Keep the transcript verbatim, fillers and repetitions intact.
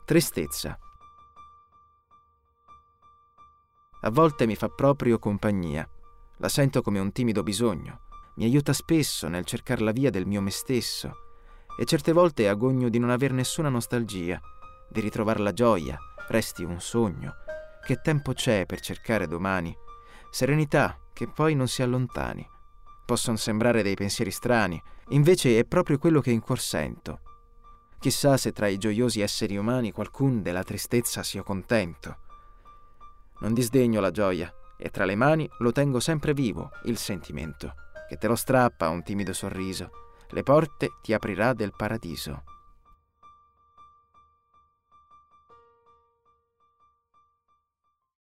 Tristezza. A volte mi fa proprio compagnia. La sento come un timido bisogno. Mi aiuta spesso nel cercar la via del mio me stesso e certe volte agogno di non aver nessuna nostalgia, di ritrovar la gioia, resti un sogno. Che tempo c'è per cercare domani? Serenità che poi non si allontani. Possono sembrare dei pensieri strani, invece è proprio quello che in cuor sento. Chissà se tra i gioiosi esseri umani qualcun della tristezza sia contento. Non disdegno la gioia e tra le mani lo tengo sempre vivo, il sentimento, che te lo strappa un timido sorriso, le porte ti aprirà del paradiso.